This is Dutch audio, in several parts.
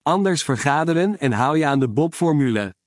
Anders vergaderen en hou je aan de Bob-formule.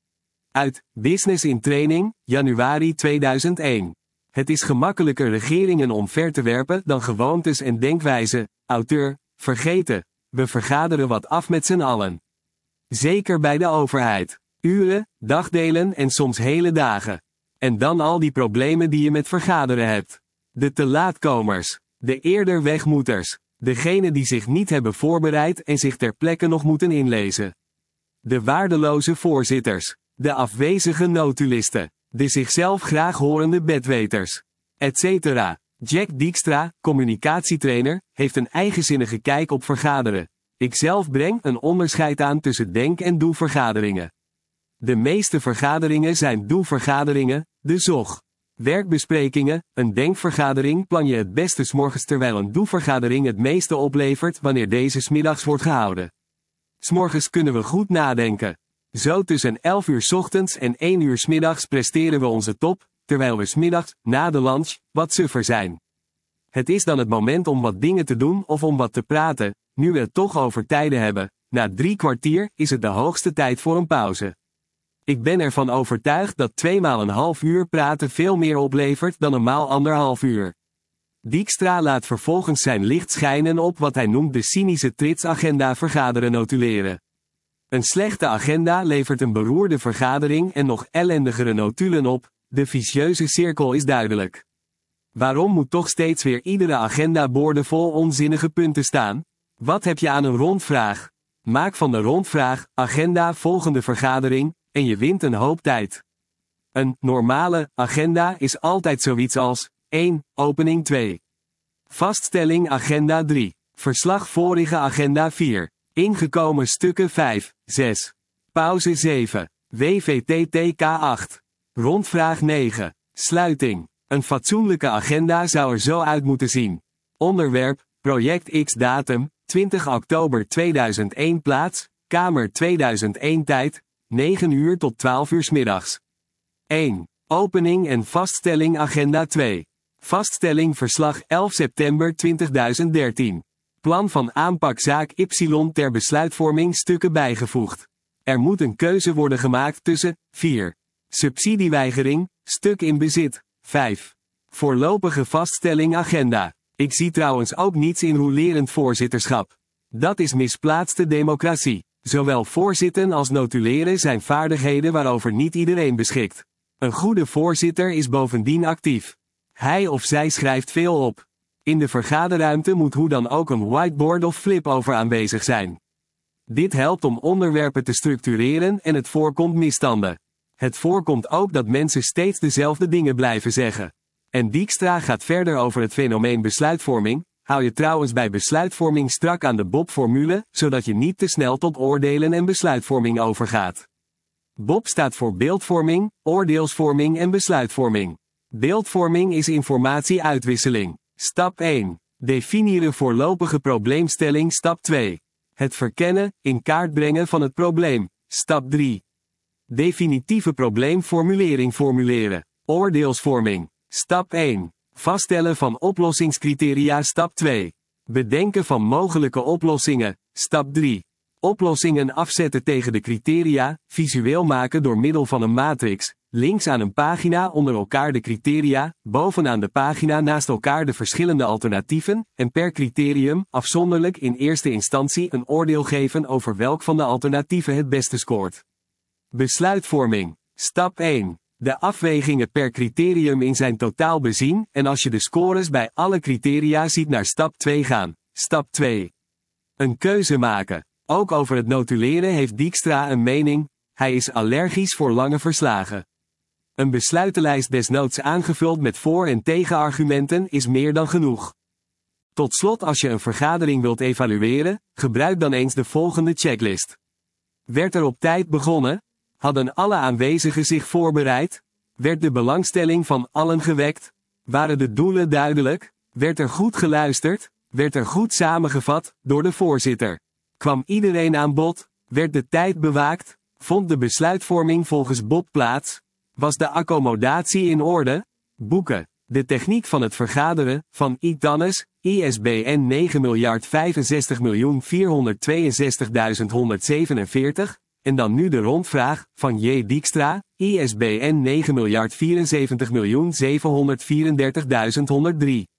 Uit Business in Training, januari 2001. Het is gemakkelijker regeringen omver te werpen dan gewoontes en denkwijzen. Auteur, vergeten. We vergaderen wat af met z'n allen. Zeker bij de overheid. Uren, dagdelen en soms hele dagen. En dan al die problemen die je met vergaderen hebt. De te laatkomers. De eerder wegmoeters. Degenen die zich niet hebben voorbereid en zich ter plekke nog moeten inlezen. De waardeloze voorzitters. De afwezige notulisten. De zichzelf graag horende bedweters. Etc. Jack Dijkstra, communicatietrainer, heeft een eigenzinnige kijk op vergaderen. Ikzelf breng een onderscheid aan tussen denk- en doe-vergaderingen. De meeste vergaderingen zijn doe-vergaderingen, de ZOG. Werkbesprekingen, een denkvergadering plan je het beste 's morgens terwijl een doe-vergadering het meeste oplevert wanneer deze 's middags wordt gehouden. 's Morgens kunnen we goed nadenken. Zo tussen 11 uur 's ochtends en 1 uur 's middags presteren we onze top, terwijl we 's middags, na de lunch, wat suffer zijn. Het is dan het moment om wat dingen te doen of om wat te praten, nu we het toch over tijden hebben. Na 3 kwartier is het de hoogste tijd voor een pauze. Ik ben ervan overtuigd dat 2 maal een half uur praten veel meer oplevert dan een maal 1,5 uur. Dijkstra laat vervolgens zijn licht schijnen op wat hij noemt de cynische tritsagenda vergaderen notuleren. Een slechte agenda levert een beroerde vergadering en nog ellendigere notulen op, de vicieuze cirkel is duidelijk. Waarom moet toch steeds weer iedere agenda boordevol onzinnige punten staan? Wat heb je aan een rondvraag? Maak van de rondvraag, agenda volgende vergadering, en je wint een hoop tijd. Een normale agenda is altijd zoiets als 1. Opening 2. Vaststelling agenda 3. Verslag vorige agenda 4. Ingekomen stukken 5, 6. Pauze 7. WVTTK 8. Rondvraag 9. Sluiting. Een fatsoenlijke agenda zou er zo uit moeten zien. Onderwerp, project X datum, 20 oktober 2001 plaats, kamer 2001 tijd, 9 uur tot 12 uur 's middags. 1. Opening en vaststelling agenda 2. Vaststelling verslag 11 september 2013. Plan van aanpak zaak Y ter besluitvorming stukken bijgevoegd. Er moet een keuze worden gemaakt tussen 4. Subsidieweigering, stuk in bezit, 5. Voorlopige vaststelling agenda. Ik zie trouwens ook niets in rolerend voorzitterschap. Dat is misplaatste democratie. Zowel voorzitten als notuleren zijn vaardigheden waarover niet iedereen beschikt. Een goede voorzitter is bovendien actief. Hij of zij schrijft veel op. In de vergaderruimte moet hoe dan ook een whiteboard of flip-over aanwezig zijn. Dit helpt om onderwerpen te structureren en het voorkomt misstanden. Het voorkomt ook dat mensen steeds dezelfde dingen blijven zeggen. En Dijkstra gaat verder over het fenomeen besluitvorming. Hou je trouwens bij besluitvorming strak aan de Bob-formule, zodat je niet te snel tot oordelen en besluitvorming overgaat. Bob staat voor beeldvorming, oordeelsvorming en besluitvorming. Beeldvorming is informatieuitwisseling. Stap 1. Definiëren voorlopige probleemstelling. Stap 2. Het verkennen, in kaart brengen van het probleem. Stap 3. Definitieve probleemformulering formuleren. Oordeelsvorming. Stap 1. Vaststellen van oplossingscriteria. Stap 2. Bedenken van mogelijke oplossingen. Stap 3. Oplossingen afzetten tegen de criteria, visueel maken door middel van een matrix. Links aan een pagina onder elkaar de criteria, bovenaan de pagina naast elkaar de verschillende alternatieven, en per criterium, afzonderlijk in eerste instantie een oordeel geven over welk van de alternatieven het beste scoort. Besluitvorming. Stap 1. De afwegingen per criterium in zijn totaal bezien en als je de scores bij alle criteria ziet naar stap 2 gaan. Stap 2. Een keuze maken. Ook over het notuleren heeft Dijkstra een mening, hij is allergisch voor lange verslagen. Een besluitenlijst desnoods aangevuld met voor- en tegenargumenten is meer dan genoeg. Tot slot als je een vergadering wilt evalueren, gebruik dan eens de volgende checklist. Werd er op tijd begonnen? Hadden alle aanwezigen zich voorbereid? Werd de belangstelling van allen gewekt? Waren de doelen duidelijk? Werd er goed geluisterd? Werd er goed samengevat, door de voorzitter? Kwam iedereen aan bod? Werd de tijd bewaakt? Vond de besluitvorming volgens Bob plaats? Was de accommodatie in orde? Boeken. De techniek van het vergaderen, van I. Tannes, ISBN 9.065.462.147, en dan nu de rondvraag, van J. Dijkstra, ISBN 9.074.734.103.